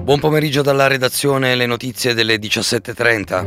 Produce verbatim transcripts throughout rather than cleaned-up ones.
Buon pomeriggio dalla redazione, le notizie delle diciassette e trenta.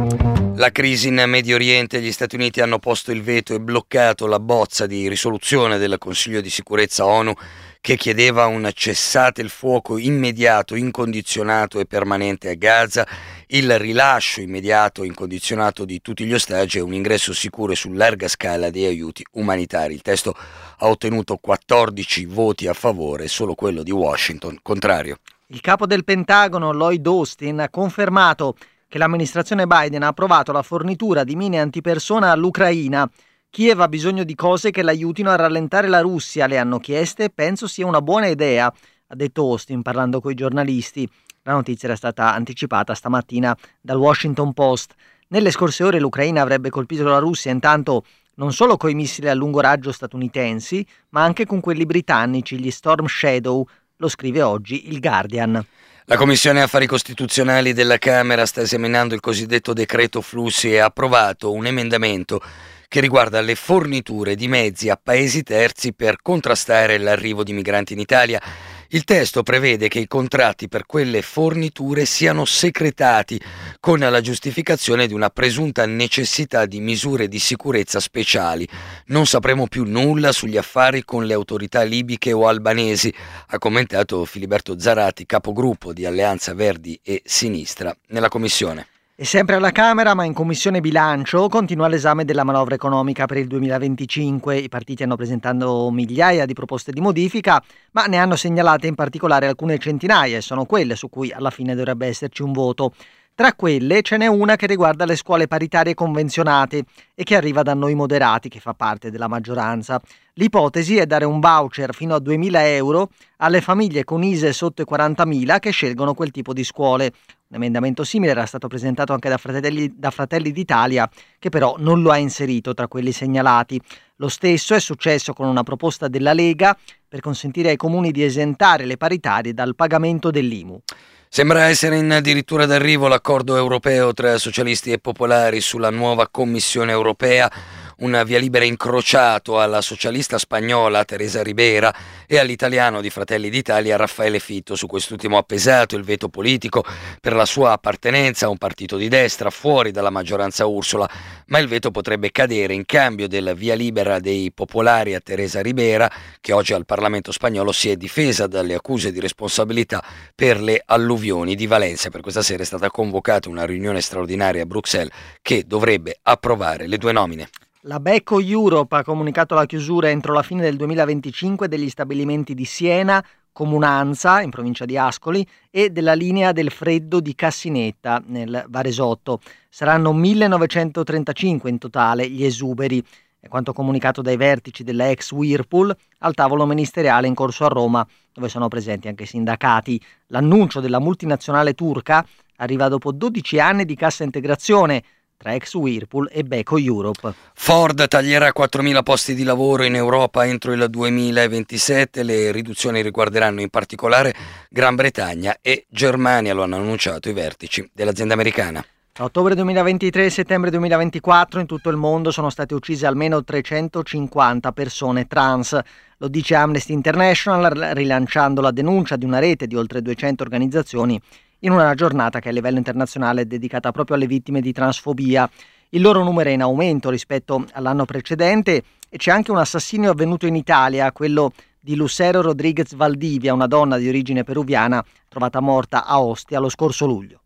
La crisi in Medio Oriente, gli Stati Uniti hanno posto il veto e bloccato la bozza di risoluzione del Consiglio di sicurezza ONU che chiedeva un cessate il fuoco immediato, incondizionato e permanente a Gaza, il rilascio immediato e incondizionato di tutti gli ostaggi e un ingresso sicuro e su larga scala di aiuti umanitari. Il testo ha ottenuto quattordici voti a favore, solo quello di Washington contrario. Il capo del Pentagono, Lloyd Austin, ha confermato che l'amministrazione Biden ha approvato la fornitura di mine antipersona all'Ucraina. Kiev ha bisogno di cose che l'aiutino a rallentare la Russia, le hanno chieste e penso sia una buona idea, ha detto Austin parlando coi giornalisti. La notizia era stata anticipata stamattina dal Washington Post. Nelle scorse ore l'Ucraina avrebbe colpito la Russia intanto non solo coi missili a lungo raggio statunitensi, ma anche con quelli britannici, gli Storm Shadow, lo scrive oggi il Guardian. La Commissione Affari Costituzionali della Camera sta esaminando il cosiddetto decreto flussi e ha approvato un emendamento che riguarda le forniture di mezzi a paesi terzi per contrastare l'arrivo di migranti in Italia. Il testo prevede che i contratti per quelle forniture siano secretati con la giustificazione di una presunta necessità di misure di sicurezza speciali. Non sapremo più nulla sugli affari con le autorità libiche o albanesi, ha commentato Filiberto Zarati, capogruppo di Alleanza Verdi e Sinistra nella Commissione. E sempre alla Camera, ma in Commissione Bilancio, continua l'esame della manovra economica per il duemilaventicinque. I partiti hanno presentato migliaia di proposte di modifica, ma ne hanno segnalate in particolare alcune centinaia e sono quelle su cui alla fine dovrebbe esserci un voto. Tra quelle ce n'è una che riguarda le scuole paritarie convenzionate e che arriva da Noi Moderati, che fa parte della maggioranza. L'ipotesi è dare un voucher fino a duemila euro alle famiglie con I S E E sotto i quarantamila che scelgono quel tipo di scuole. Un emendamento simile era stato presentato anche da Fratelli, da Fratelli d'Italia, che però non lo ha inserito tra quelli segnalati. Lo stesso è successo con una proposta della Lega per consentire ai comuni di esentare le paritarie dal pagamento dell'I M U. Sembra essere in addirittura d'arrivo l'accordo europeo tra socialisti e popolari sulla nuova Commissione europea, un via libera incrociato alla socialista spagnola Teresa Ribera e all'italiano di Fratelli d'Italia Raffaele Fitto. Su quest'ultimo ha pesato il veto politico per la sua appartenenza a un partito di destra fuori dalla maggioranza Ursula, ma il veto potrebbe cadere in cambio del via libera dei popolari a Teresa Ribera, che oggi al Parlamento spagnolo si è difesa dalle accuse di responsabilità per le alluvioni di Valencia. Per questa sera è stata convocata una riunione straordinaria a Bruxelles che dovrebbe approvare le due nomine. La Beko Europe ha comunicato la chiusura entro la fine del duemilaventicinque degli stabilimenti di Siena, Comunanza, in provincia di Ascoli, e della linea del freddo di Cassinetta, nel Varesotto. Saranno millenovecentotrentacinque in totale gli esuberi. È quanto comunicato dai vertici della ex Whirlpool al tavolo ministeriale in corso a Roma, dove sono presenti anche i sindacati. L'annuncio della multinazionale turca arriva dopo dodici anni di cassa integrazione tra ex Whirlpool e Beko Europe. Ford taglierà quattromila posti di lavoro in Europa entro il duemilaventisette. Le riduzioni riguarderanno in particolare Gran Bretagna e Germania, lo hanno annunciato i vertici dell'azienda americana. Tra ottobre duemilaventitré e settembre duemilaventiquattro in tutto il mondo sono state uccise almeno trecentocinquanta persone trans. Lo dice Amnesty International, rilanciando la denuncia di una rete di oltre duecento organizzazioni in una giornata che a livello internazionale è dedicata proprio alle vittime di transfobia. Il loro numero è in aumento rispetto all'anno precedente e c'è anche un assassinio avvenuto in Italia, quello di Lucero Rodriguez Valdivia, una donna di origine peruviana trovata morta a Ostia lo scorso luglio.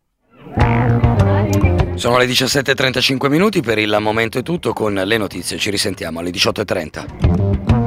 Sono le diciassette e trentacinque minuti, per il momento è tutto, con le notizie ci risentiamo alle diciotto e trenta.